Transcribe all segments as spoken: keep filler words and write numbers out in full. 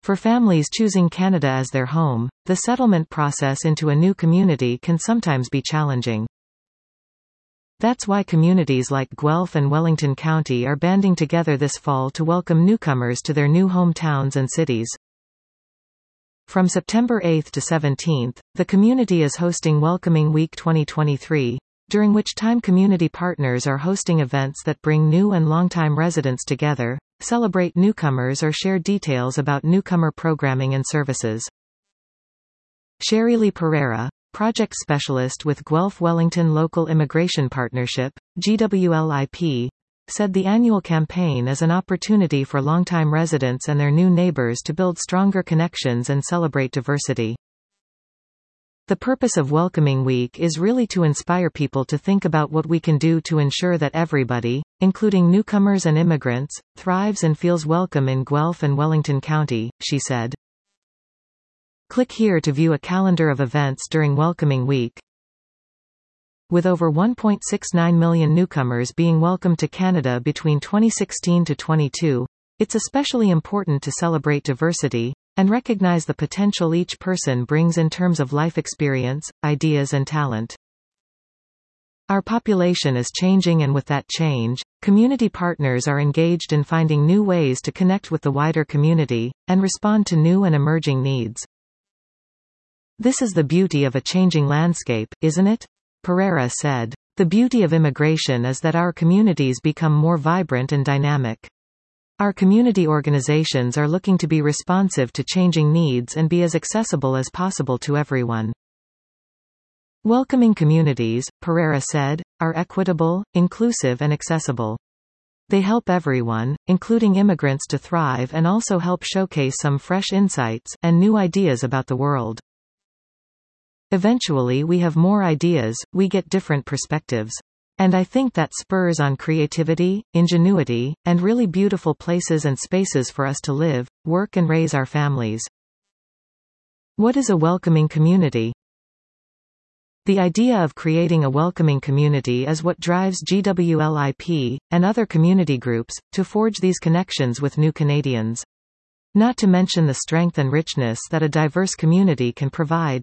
For families choosing Canada as their home, the settlement process into a new community can sometimes be challenging. That's why communities like Guelph and Wellington County are banding together this fall to welcome newcomers to their new hometowns and cities. From September eighth to seventeenth, the community is hosting Welcoming Week twenty twenty-three, during which time community partners are hosting events that bring new and longtime residents together, celebrate newcomers or share details about newcomer programming and services. Sherry-Lee Pereira, project specialist with Guelph Wellington Local Immigration Partnership, G W L I P, said the annual campaign is an opportunity for longtime residents and their new neighbors to build stronger connections and celebrate diversity. The purpose of Welcoming Week is really to inspire people to think about what we can do to ensure that everybody, including newcomers and immigrants, thrives and feels welcome in Guelph and Wellington County, she said. Click here to view a calendar of events during Welcoming Week. With over one point six nine million newcomers being welcomed to Canada between twenty sixteen to twenty-two, it's especially important to celebrate diversity, and recognize the potential each person brings in terms of life experience, ideas and talent. Our population is changing, and with that change, community partners are engaged in finding new ways to connect with the wider community, and respond to new and emerging needs. This is the beauty of a changing landscape, isn't it? Pereira said. The beauty of immigration is that our communities become more vibrant and dynamic. Our community organizations are looking to be responsive to changing needs and be as accessible as possible to everyone. Welcoming communities, Pereira said, are equitable, inclusive and accessible. They help everyone, including immigrants, to thrive and also help showcase some fresh insights and new ideas about the world. Eventually we have more ideas, we get different perspectives. And I think that spurs on creativity, ingenuity, and really beautiful places and spaces for us to live, work and raise our families. What is a welcoming community? The idea of creating a welcoming community is what drives G W L I P, and other community groups, to forge these connections with new Canadians. Not to mention the strength and richness that a diverse community can provide.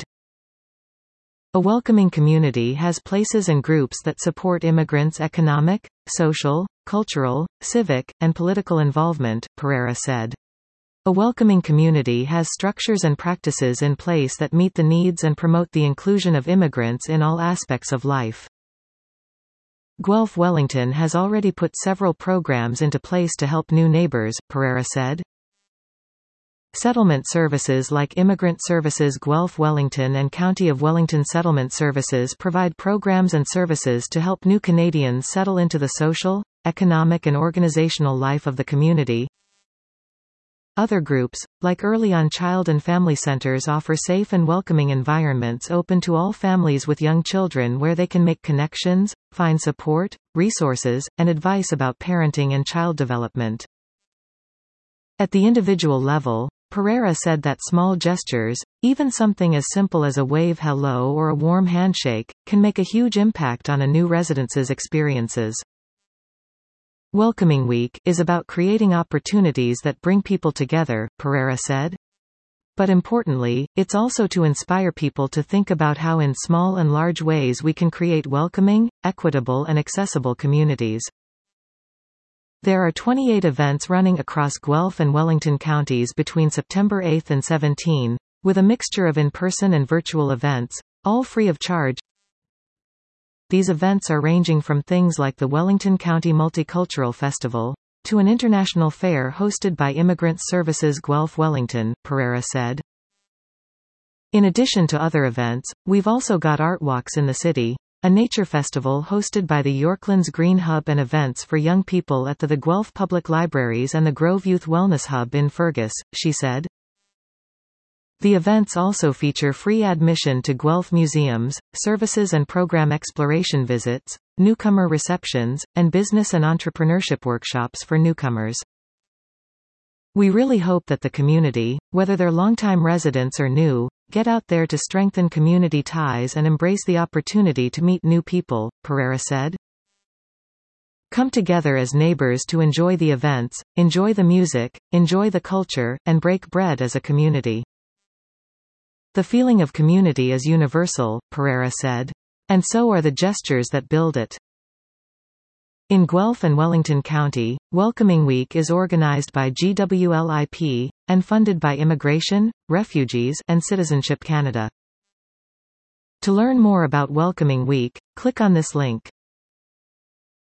A welcoming community has places and groups that support immigrants' economic, social, cultural, civic, and political involvement, Pereira said. A welcoming community has structures and practices in place that meet the needs and promote the inclusion of immigrants in all aspects of life. Guelph Wellington has already put several programs into place to help new neighbors, Pereira said. Settlement services like Immigrant Services Guelph Wellington and County of Wellington Settlement Services provide programs and services to help new Canadians settle into the social, economic and organizational life of the community. Other groups, like Early On Child and Family Centers, offer safe and welcoming environments open to all families with young children where they can make connections, find support, resources, and advice about parenting and child development. At the individual level, Pereira said that small gestures, even something as simple as a wave hello or a warm handshake, can make a huge impact on a new resident's experiences. Welcoming Week is about creating opportunities that bring people together, Pereira said. But importantly, it's also to inspire people to think about how in small and large ways we can create welcoming, equitable and accessible communities. There are twenty-eight events running across Guelph and Wellington counties between September eighth and seventeenth, with a mixture of in-person and virtual events, all free of charge. These events are ranging from things like the Wellington County Multicultural Festival, to an international fair hosted by Immigrant Services Guelph Wellington, Pereira said. In addition to other events, we've also got art walks in the city, a nature festival hosted by the Yorklands Green Hub and events for young people at the, the Guelph Public Libraries and the Grove Youth Wellness Hub in Fergus, she said. The events also feature free admission to Guelph museums, services and program exploration visits, newcomer receptions, and business and entrepreneurship workshops for newcomers. We really hope that the community, whether they're longtime residents or new, get out there to strengthen community ties and embrace the opportunity to meet new people, Pereira said. come together as neighbors to enjoy the events, enjoy the music, enjoy the culture, and break bread as a community. The feeling of community is universal, Pereira said. And so are the gestures that build it. In Guelph and Wellington County, Welcoming Week is organized by G W L I P, and funded by Immigration, Refugees, and Citizenship Canada. To learn more about Welcoming Week, click on this link.